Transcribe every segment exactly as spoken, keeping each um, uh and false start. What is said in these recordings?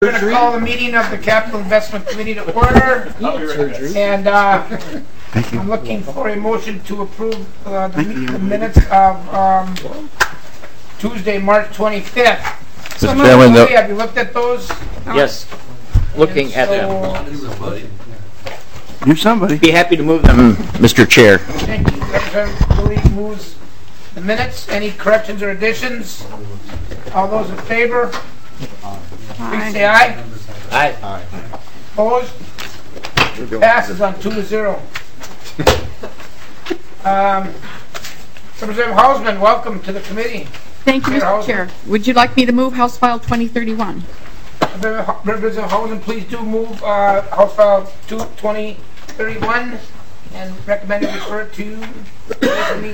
We're going to call the meeting of the Capital Investment Committee to order. And uh, I'm looking for a motion to approve uh, the, the minutes of um, Tuesday, March twenty-fifth. So, Chairman, no. Have you looked at those? Yes. Looking so, at them. Do somebody. Be happy to move them, Mister Chair. Thank you. Representative moves the minutes. Any corrections or additions? All those in favor? Please say aye. Aye. Aye. Opposed? Passes on two to zero. um, Representative Hausman, welcome to the committee. Thank you, Mister Chair. Would you like me to move House File twenty thirty-one? Representative Hausman, please do move uh, House File twenty thirty-one and recommend it refer to me.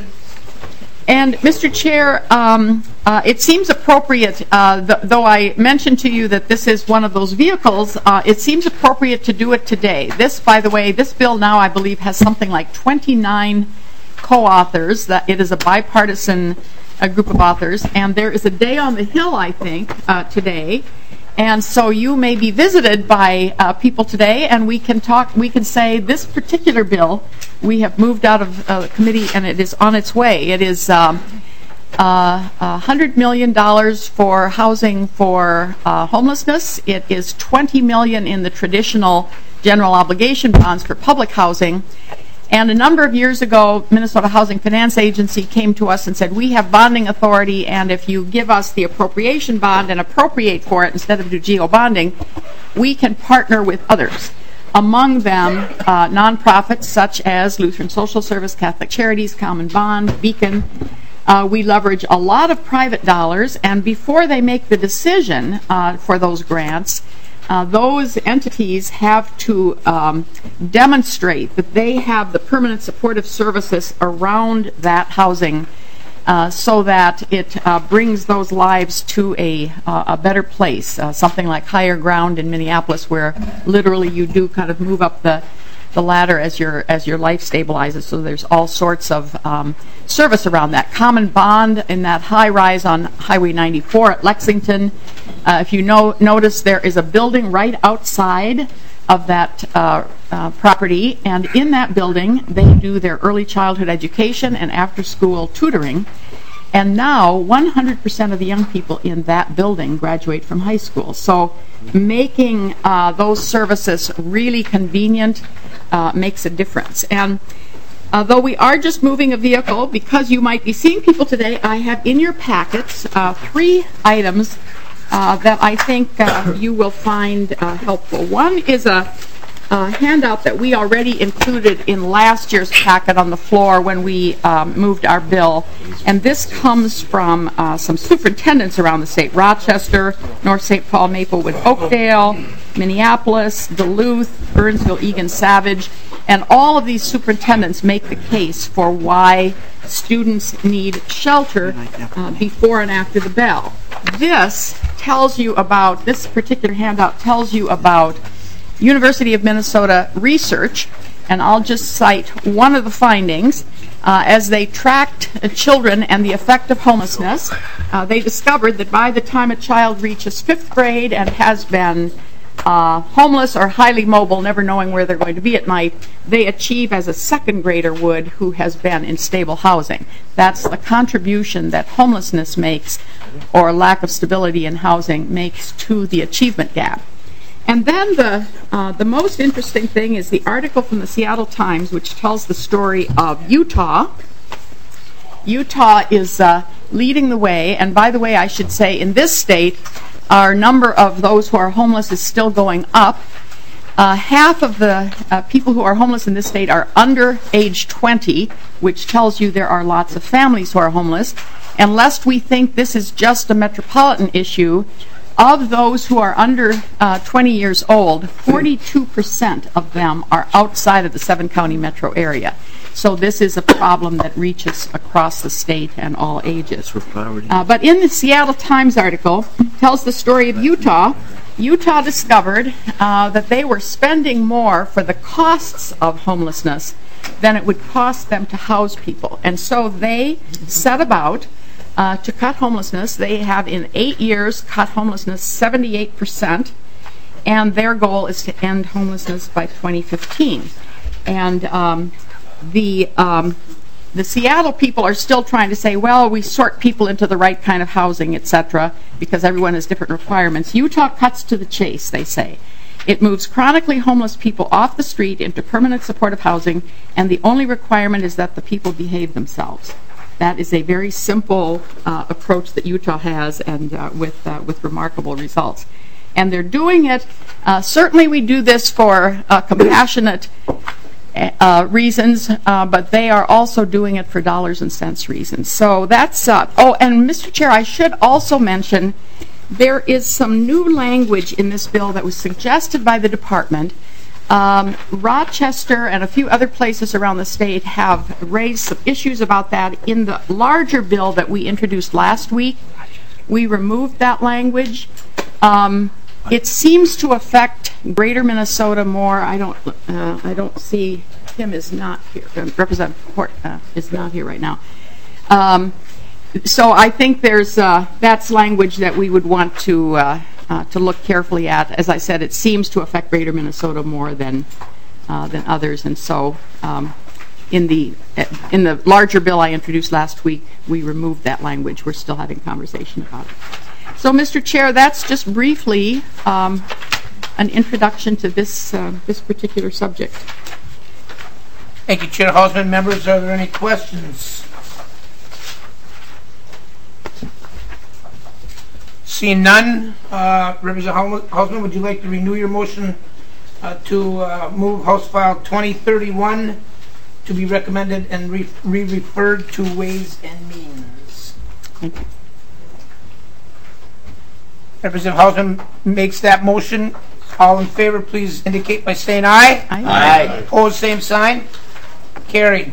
And, Mister Chair, um, uh, it seems appropriate, uh, th though I mentioned to you that this is one of those vehicles, uh, it seems appropriate to do it today. This, by the way, this bill now, I believe, has something like twenty-nine co-authors. That it is a bipartisan uh, group of authors, and there is a day on the Hill, I think, uh, today. And so you may be visited by uh, people today, and we can talk. We can say this particular bill we have moved out of uh, the committee, and it is on its way. It is um, uh, one hundred million dollars for housing for uh, homelessness. It is twenty million dollars in the traditional general obligation bonds for public housing. And a number of years ago, Minnesota Housing Finance Agency came to us and said, we have bonding authority, and if you give us the appropriation bond and appropriate for it instead of do geo bonding, we can partner with others. Among them, uh, nonprofits such as Lutheran Social Service, Catholic Charities, Common Bond, Beacon. Uh, we leverage a lot of private dollars, and before they make the decision uh, for those grants, Uh, those entities have to um, demonstrate that they have the permanent supportive services around that housing uh, so that it uh, brings those lives to a, uh, a better place, uh, something like Higher Ground in Minneapolis, where literally you do kind of move up the the ladder as your as your life stabilizes. So there's all sorts of um, service around that. Common Bond in that high rise on Highway ninety-four at Lexington. Uh, if you know, notice there is a building right outside of that uh, uh, property, and in that building they do their early childhood education and after-school tutoring. And now one hundred percent of the young people in that building graduate from high school. So making uh, those services really convenient uh, makes a difference. And uh, though we are just moving a vehicle, because you might be seeing people today, I have in your packets uh, three items uh, that I think uh, you will find uh, helpful. One is a Uh, handout that we already included in last year's packet on the floor when we um, moved our bill. And this comes from uh, some superintendents around the state: Rochester, North Saint Paul, Maplewood, Oakdale, Minneapolis, Duluth, Burnsville, Egan, Savage. And all of these superintendents make the case for why students need shelter uh, before and after the bell. This tells you about, this particular handout tells you about University of Minnesota research, and I'll just cite one of the findings. Uh, as they tracked uh, children and the effect of homelessness, uh, they discovered that by the time a child reaches fifth grade and has been uh, homeless or highly mobile, never knowing where they're going to be at night, they achieve as a second grader would who has been in stable housing. That's the contribution that homelessness makes, or lack of stability in housing makes, to the achievement gap. And then the uh, the most interesting thing is the article from the Seattle Times, which tells the story of Utah. Utah is uh, leading the way, and by the way, I should say, in this state, our number of those who are homeless is still going up. Uh, half of the uh, people who are homeless in this state are under age twenty, which tells you there are lots of families who are homeless. And lest we think this is just a metropolitan issue, of those who are under uh, twenty years old, forty-two percent of them are outside of the seven-county metro area. So this is a problem that reaches across the state and all ages. Uh, but in the Seattle Times article, tells the story of Utah. Utah discovered uh, that they were spending more for the costs of homelessness than it would cost them to house people. And so they set about uh, to cut homelessness. They have in eight years cut homelessness seventy-eight percent. and their goal is to end homelessness by twenty fifteen. And um, the um, the Seattle people are still trying to say, well, we sort people into the right kind of housing, et cetera, because everyone has different requirements. Utah cuts to the chase, they say. It moves chronically homeless people off the street into permanent supportive housing, and the only requirement is that the people behave themselves. That is a very simple uh, approach that Utah has, and uh, with uh, with remarkable results. And they're doing it. Uh, certainly, we do this for uh, compassionate uh, reasons, uh, but they are also doing it for dollars and cents reasons. So that's. Uh, oh, and Mister Chair, I should also mention there is some new language in this bill that was suggested by the department. Um, Rochester and a few other places around the state have raised some issues about that. In the larger bill that we introduced last week, we removed that language. Um, it seems to affect Greater Minnesota more. I don't. Uh, I don't see Tim is not here. Uh, Representative Port uh, is not here right now. Um, so I think there's uh, that's language that we would want to. Uh, Uh, to look carefully at. As I said, it seems to affect Greater Minnesota more than uh, than others, and so um, in the in the larger bill I introduced last week, we removed that language. We're still having conversation about it. So, Mister Chair, that's just briefly um, an introduction to this uh, this particular subject. Thank you, Chair Hausman. Members, are there any questions? Seeing none, uh, Representative Hausman, would you like to renew your motion uh, to uh, move House File twenty thirty-one to be recommended and re-referred to Ways and Means? Thank you. Representative Hausman makes that motion. All in favor, please indicate by saying aye. Aye. Aye. Opposed, same sign. Carried.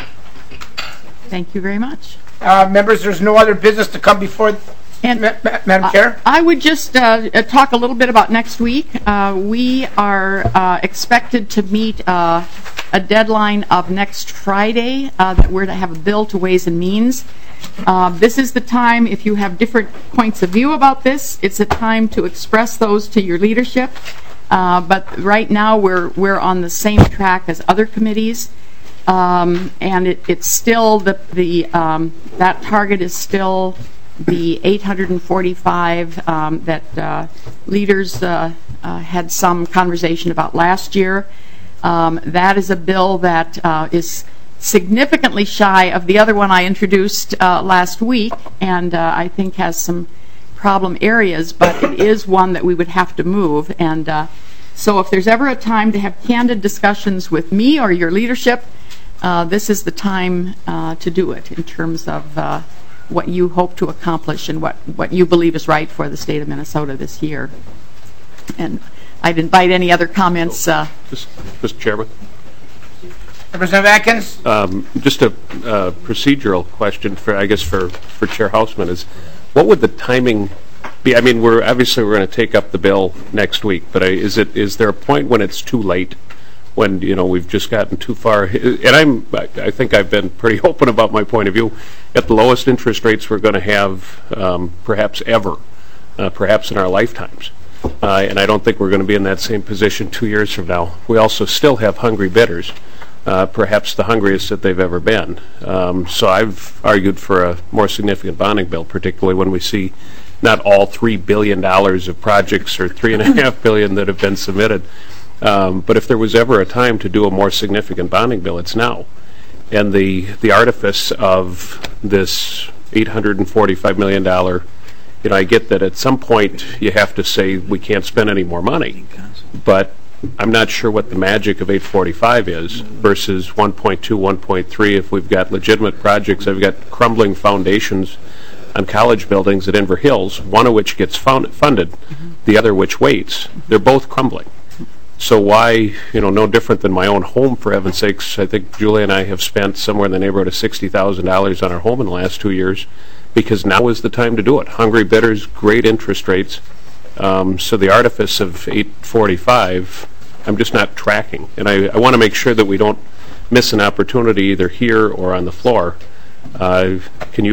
Thank you very much. Uh, members, there's no other business to come before. And Ma Ma Madam Chair? I would just uh, talk a little bit about next week. Uh, we are uh, expected to meet uh, a deadline of next Friday uh, that we're to have a bill to Ways and Means. Uh, this is the time, if you have different points of view about this, it's a time to express those to your leadership. Uh, but right now we're we're on the same track as other committees. Um, and it, it's still the, the um, that target is still the eight hundred forty-five um, that uh, leaders uh, uh, had some conversation about last year. Um, that is a bill that uh, is significantly shy of the other one I introduced uh, last week, and uh, I think has some problem areas, but it is one that we would have to move. And uh, so if there's ever a time to have candid discussions with me or your leadership, uh, this is the time uh, to do it in terms of uh, what you hope to accomplish and what, what you believe is right for the state of Minnesota this year. And I'd invite any other comments. Uh, Mister Chairman? Representative Atkins? Um, just a uh, procedural question, for I guess, for, for Chair Hausman is, what would the timing be? I mean, we're obviously we're going to take up the bill next week, but I, is it is there a point when it's too late? When, you know, we've just gotten too far, and I'm, I think I've been pretty open about my point of view. At the lowest interest rates we're going to have, um, perhaps ever, uh, perhaps in our lifetimes, uh, and I don't think we're going to be in that same position two years from now. We also still have hungry bidders, uh, perhaps the hungriest that they've ever been. Um, so I've argued for a more significant bonding bill, particularly when we see not all three billion dollars of projects or three and a half billion that have been submitted. Um, but if there was ever a time to do a more significant bonding bill, it's now. And the the artifice of this eight hundred forty-five million dollars, you know, I get that at some point you have to say we can't spend any more money, but I'm not sure what the magic of eight forty-five is versus one point two, one point three if we've got legitimate projects. I've got crumbling foundations on college buildings at Inver Hills, one of which gets found, funded, mm-hmm. the other which waits. They're both crumbling. So why, you know, no different than my own home, for heaven's sakes. I think Julie and I have spent somewhere in the neighborhood of sixty thousand dollars on our home in the last two years because now is the time to do it. Hungry bidders, great interest rates. Um, so the artifice of eight forty-five, I'm just not tracking. And I, I want to make sure that we don't miss an opportunity either here or on the floor. Uh, can you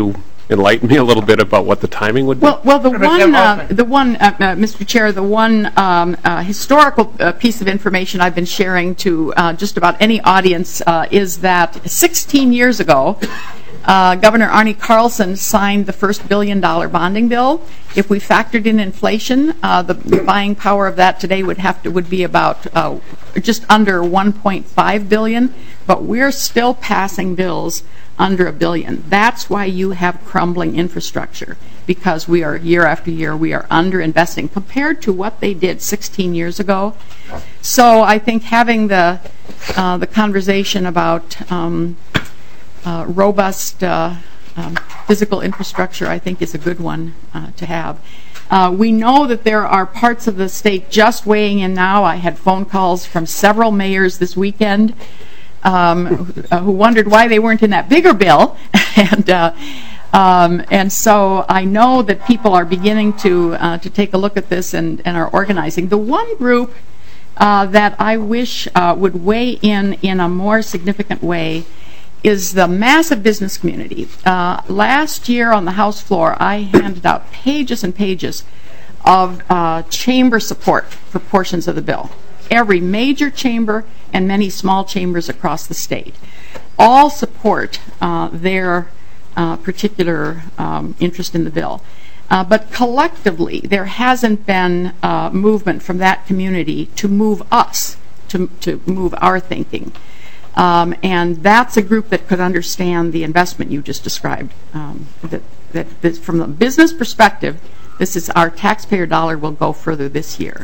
enlighten me a little bit about what the timing would be? Well, well, the Representative one, uh, Hoffman. the one, uh, uh, Mister Chair, the one um, uh, historical uh, piece of information I've been sharing to uh, just about any audience uh, is that sixteen years ago, uh, Governor Arnie Carlson signed the first billion-dollar bonding bill. If we factored in inflation, uh, the buying power of that today would have to would be about uh, just under one point five billion. But we're still passing bills under a billion. That's why you have crumbling infrastructure, because we are year after year we are underinvesting compared to what they did sixteen years ago. So I think having the uh, the conversation about um, uh, robust uh, um, physical infrastructure, I think, is a good one uh, to have. Uh, we know that there are parts of the state just weighing in now. I had phone calls from several mayors this weekend um, who, uh, who wondered why they weren't in that bigger bill. and uh, um, and so I know that people are beginning to uh, to take a look at this and, and are organizing. The one group uh, that I wish uh, would weigh in in a more significant way is the massive business community. Uh, last year on the House floor, I handed out pages and pages of uh, chamber support for portions of the bill. Every major chamber and many small chambers across the state all support uh, their uh, particular um, interest in the bill. Uh, but collectively, there hasn't been uh, movement from that community to move us, to, to move our thinking. Um, and that's a group that could understand the investment you just described. Um, that, that, that from the business perspective, this is our taxpayer dollar will go further this year.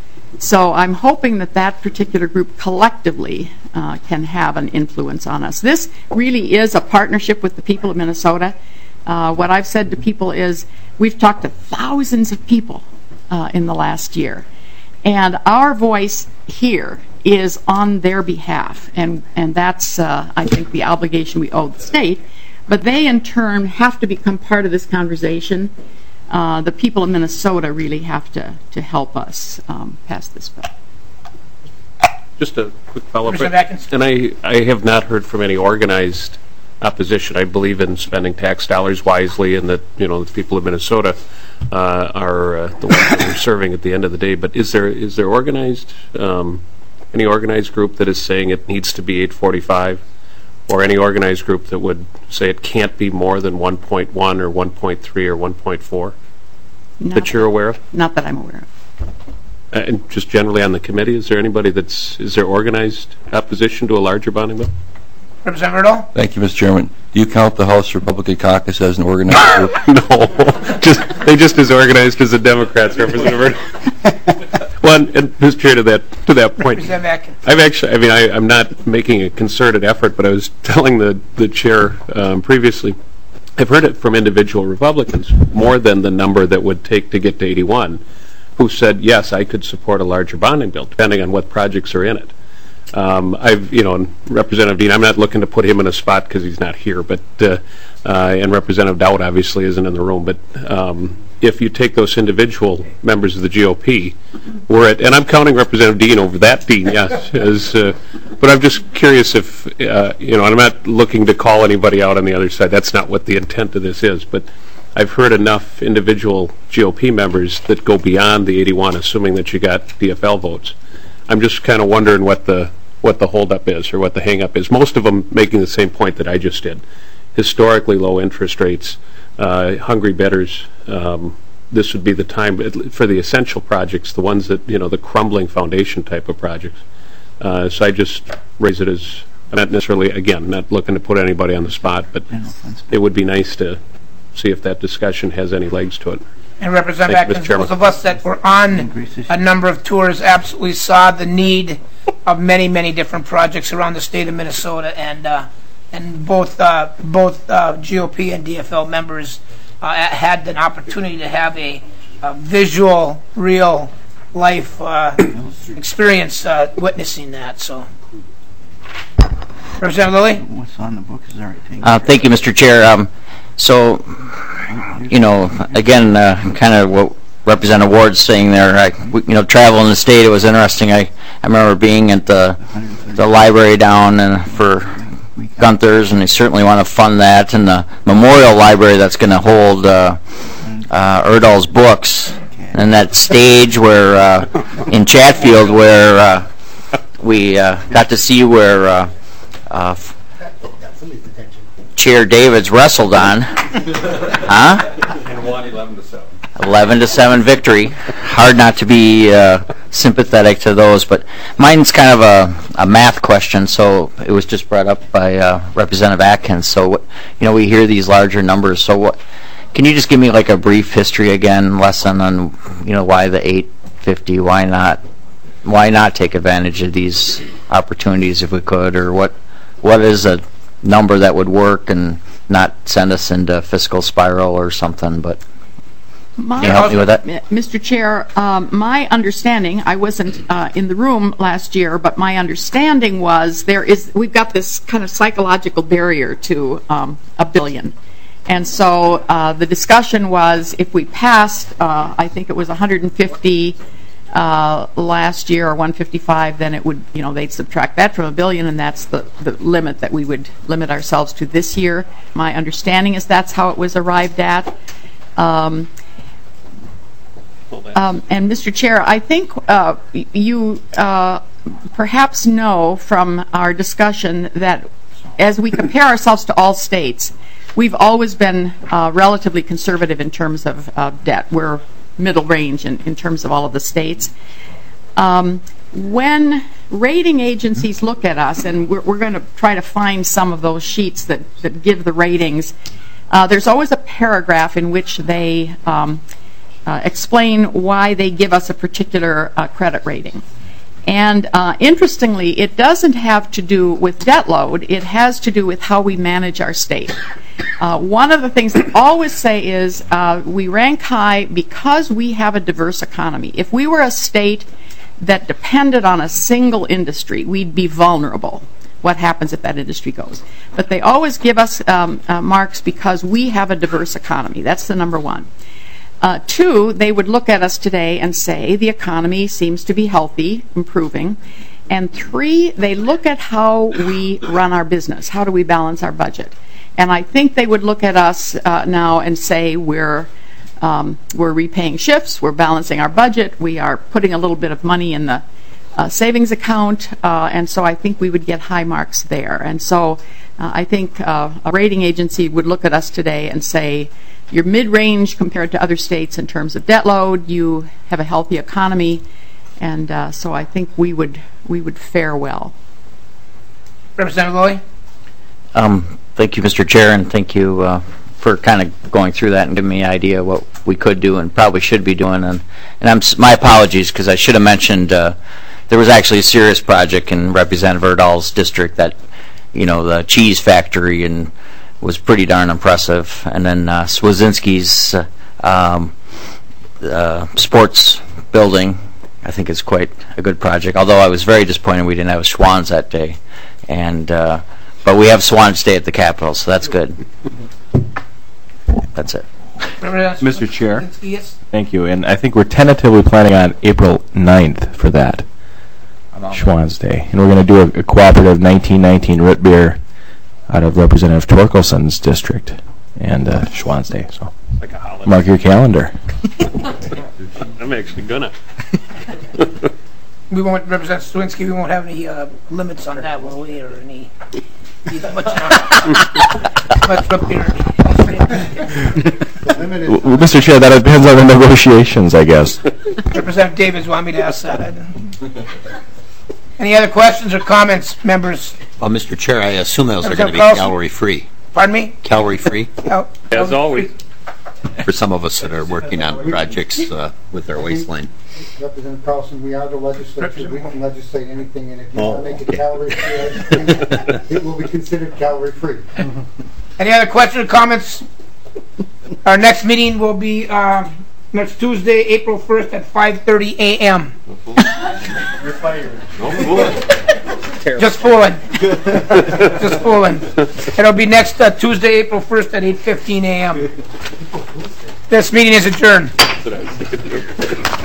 So I'm hoping that that particular group collectively uh, can have an influence on us. This really is a partnership with the people of Minnesota. Uh, what I've said to people is we've talked to thousands of people uh, in the last year. And our voice here is on their behalf, and, and that's, uh, I think, the obligation we owe the state. But they, in turn, have to become part of this conversation. Uh, the people of Minnesota really have to, to help us um, pass this bill. Just a quick follow-up. Commissioner Atkins. And I, I have not heard from any organized opposition. I believe in spending tax dollars wisely, and that, you know, the people of Minnesota uh, are uh, the ones that are serving at the end of the day. But is there is there organized um, any organized group that is saying it needs to be eight forty-five, or any organized group that would say it can't be more than one point one or one point three or one point four that you're aware of? Not that I'm aware of. Uh, and just generally on the committee, is there anybody that's is there organized opposition to a larger bonding bill? Representative Erdahl? Thank you, Mister Chairman. Do you count the House Republican Caucus as an organized group? No, just they just as organized as the Democrats, Representative Erdahl. Well, and, and Mister Chair, to that to that point, Representative Atkins. I've actually, I mean, I, I'm not making a concerted effort, but I was telling the the chair um, previously, I've heard it from individual Republicans more than the number that would take to get to eighty-one, who said yes, I could support a larger bonding bill, depending on what projects are in it. Um, I've, you know, and Representative Dean, I'm not looking to put him in a spot because he's not here, but uh, uh, and Representative Dowd obviously isn't in the room. But um, if you take those individual members of the G O P, we're at, and I'm counting Representative Dean over that Dean, yes. As, uh, but I'm just curious if, uh, you know, and I'm not looking to call anybody out on the other side. That's not what the intent of this is. But I've heard enough individual G O P members that go beyond the eighty-one, assuming that you got D F L votes. I'm just kind of wondering what the what the holdup is or what the hang-up is. Most of them making the same point that I just did. Historically low interest rates, uh, hungry bidders. Um, this would be the time for the essential projects, the ones that, you know, the crumbling foundation type of projects. Uh, so I just raise it as, I'm not necessarily, again, not looking to put anybody on the spot, but it would be nice to see if that discussion has any legs to it. And Representative Thank you, Atkins, Mister Chairman. those of us that were on a number of tours absolutely saw the need of many, many different projects around the state of Minnesota, and uh, and both uh, both uh, G O P and D F L members uh, had an opportunity to have a, a visual, real life uh, experience uh, witnessing that. So, Representative Lilly. What's on the book is already taken. Uh, thank you, Mister Chair. Um, so, you know, again, uh, kind of what Representative Ward's saying there. I, you know, travel in the state. It was interesting. I, I remember being at the the library down and for Gunther's, and they certainly want to fund that, and the memorial library that's going to hold uh, uh, Erdahl's books, and that stage where uh, in Chatfield where uh, we uh, got to see where uh, uh, Chair Davids wrestled on, huh? And won eleven to seven. eleven to seven victory. Hard not to be uh, sympathetic to those, but mine's kind of a, a math question, so it was just brought up by uh, Representative Atkins. So, what, you know, we hear these larger numbers. So, what? Can you just give me like a brief history again lesson on, you know, why the eight fifty? Why not? Why not take advantage of these opportunities if we could, or what? What is a number that would work and not send us into fiscal spiral or something? But My, can you help me with that? Mister Chair, um, my understanding, I wasn't uh, in the room last year, but my understanding was there is, we've got this kind of psychological barrier to um, a billion. And so uh, the discussion was if we passed, uh, I think it was one hundred fifty uh, last year or one hundred fifty-five, then it would, you know, they'd subtract that from a billion, and that's the, the limit that we would limit ourselves to this year. My understanding is that's how it was arrived at. Um, Um, and Mister Chair, I think uh, you uh, perhaps know from our discussion that as we compare ourselves to all states, we've always been uh, relatively conservative in terms of uh, debt. We're middle range in, in terms of all of the states. Um, when rating agencies look at us, and we're, we're going to try to find some of those sheets that, that give the ratings, uh, there's always a paragraph in which they um, Uh, explain why they give us a particular uh, credit rating. And uh, interestingly, it doesn't have to do with debt load. It has to do with how we manage our state. Uh, one of the things they always say is uh, we rank high because we have a diverse economy. If we were a state that depended on a single industry, we'd be vulnerable. What happens if that industry goes? But they always give us um, uh, marks because we have a diverse economy. That's the number one. Uh, two, they would look at us today and say the economy seems to be healthy, improving. And three, they look at how we run our business. How do we balance our budget? And I think they would look at us uh, now and say we're um, we're repaying shifts, we're balancing our budget, we are putting a little bit of money in the uh, savings account, uh, and so I think we would get high marks there. And so uh, I think uh, a rating agency would look at us today and say, you're mid-range compared to other states in terms of debt load. You have a healthy economy, and uh, so I think we would we would fare well. Representative Lilly? Um, thank you, Mister Chair, and thank you uh, for kind of going through that and giving me an idea what we could do and probably should be doing. And and I'm my apologies because I should have mentioned uh, there was actually a serious project in Representative Erdahl's district that, you know, the cheese factory and was pretty darn impressive. And then uh, Swazinski's uh, um, uh, sports building, I think is quite a good project. Although I was very disappointed we didn't have Swans that day. And uh, but we have Swans Day at the Capitol, so that's good. That's it. Mister Chair, Yes. thank you. And I think we're tentatively planning on April ninth for that, Schwann's Day. And we're going to do a, a cooperative nineteen nineteen root beer out of Representative Torkelson's district and uh, Schwann's Day. So Like a holiday. mark your calendar. I'm actually gonna. We won't, Representative Swinsky, we won't have any uh, limits on that, will we, or any, much, much up here. Well, Mister Chair, that depends on the negotiations, I guess. Representative Davids want me to ask that. Any other questions or comments, members? Well, Mister Chair, I assume those are Representative going to be Carlson? calorie-free. Pardon me? Calorie-free Cal- As always. for some of us that are working on projects uh, with our waistline. Representative Carlson, we are the legislature. We can legislate anything, and if you Oh, want to make it okay. calorie-free, it will be considered calorie-free. Any other questions or comments? Our next meeting will be uh, next Tuesday, April first at five thirty a m You're fired. Just fooling. Just fooling. It'll be next uh, Tuesday, April first at eight fifteen a m This meeting is adjourned.